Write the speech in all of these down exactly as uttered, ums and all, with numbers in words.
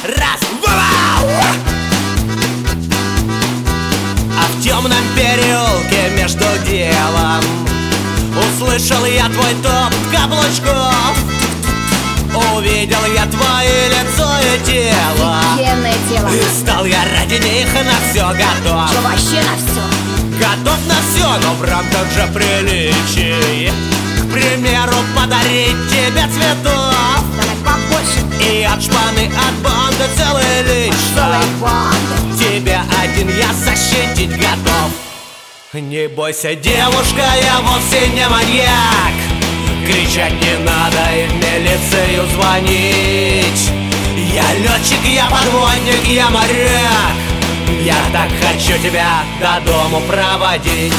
Раз, вау! А в темном переулке между делом услышал я твой топ каблучков. Увидел я твое лицо и тело. Офигенное тело. И стал я ради них на все готов. Что вообще на все? Готов на все, но в рамках же приличий. К примеру, подарить тебе цветов. Давай побольше. И от шпаны, от банды целый лишь Целая банда. Тебя один я защитить готов. Не бойся, девушка, я вовсе не маньяк. Кричать не надо и в милицию звонить. Я летчик, я подводник, я моряк. Я так хочу тебя до дому проводить.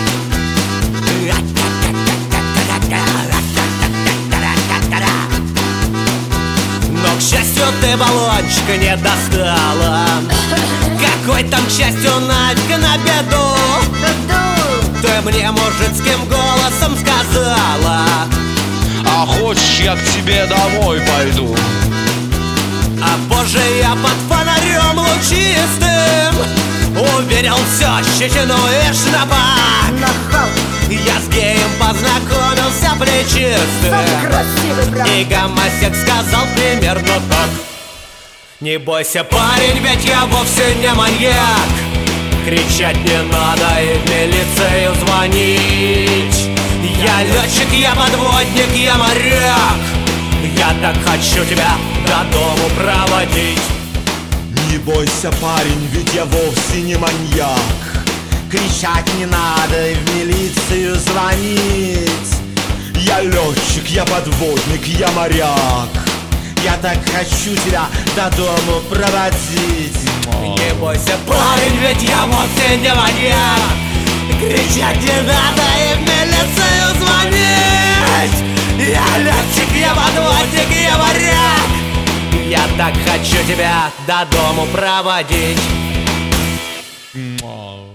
Но, к счастью, ты баллончика не достала. Какой там, к счастью, нафиг на беду. Ты мне мужицким голосом сказала: а хочешь, я к тебе домой пойду? А позже я под фонарем лучистым уверил все, щетину и шнапа. Нахал. Я с геем познакомился плечистым. Самый красивый прям. И гомосек сказал примерно так: не бойся, парень, ведь я вовсе не маньяк. Кричать не надо и в милицию звонить. Я летчик, я подводник, я моряк. Я так хочу тебя до дому проводить. Не бойся, парень, ведь я вовсе не маньяк. Кричать не надо и в милицию звонить. Я летчик, я подводник, я моряк. Я так хочу тебя до дому проводить. Не бойся, парень, ведь я вовсе не маньяк. Кричать не надо и в милицию звонить. Я летчик, я подводник, я моряк. Я так хочу тебя до дому проводить.